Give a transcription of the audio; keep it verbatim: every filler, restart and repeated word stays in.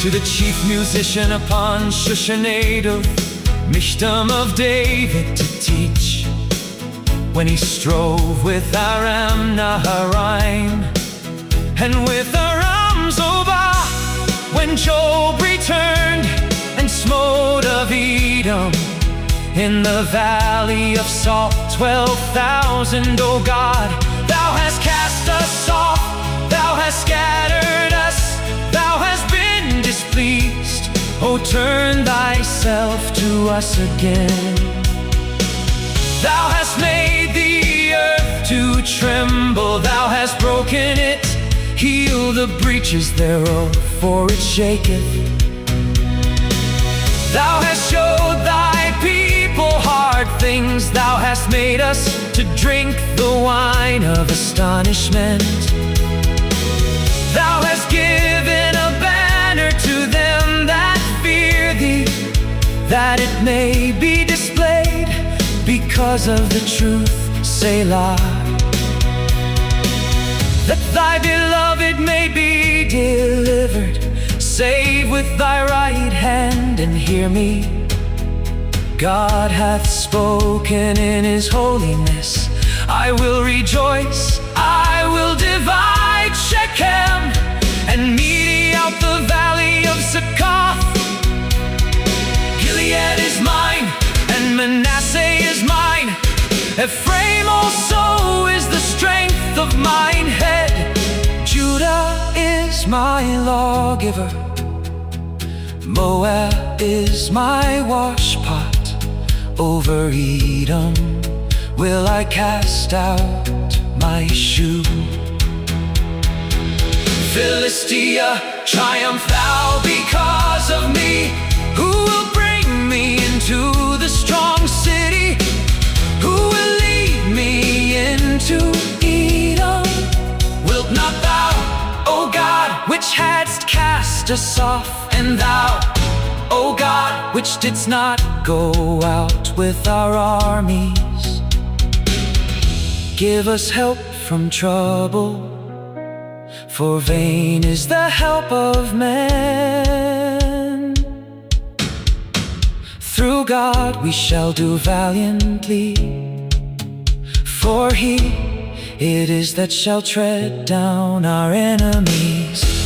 To the chief musician upon Shushan-Adar, Mishtam of David to teach, when he strove with Aram Naharaim and with Aram Zobah, when Job returned and smote of Edom in the valley of salt twelve thousand. O God, thou hast cast us off, thou hast scattered us, thou hast been displeased. O turn thyself to us again. Thou hast made the earth to tremble, thou hast broken it, heal the breaches thereof, for it shaketh. Thou hast showed thy people hard things, thou hast made us to drink the wine of astonishment. Thou hast given a banner to them that fear thee, that it may be displayed because of the truth, Selah. That thy beloved may be delivered, save with thy right hand and hear me. God hath spoken in his holiness, I will rejoice, I will divide Shechem and mete out the valley of Succoth. Gilead is mine and Manasseh is mine, Ephraim also is the strength of mine head. Judah is my lawgiver, Moab is my washpot. Over Edom will I cast out my shoe. Philistia, triumph thou because of me. Who will bring me into the strong city? Who will lead me into Edom? Wilt not thou, O God, which hadst cast us off, and thou, O God, which didst not go out with our armies, give us help from trouble, for vain is the help of men. Through God we shall do valiantly, for he it is that shall tread down our enemies.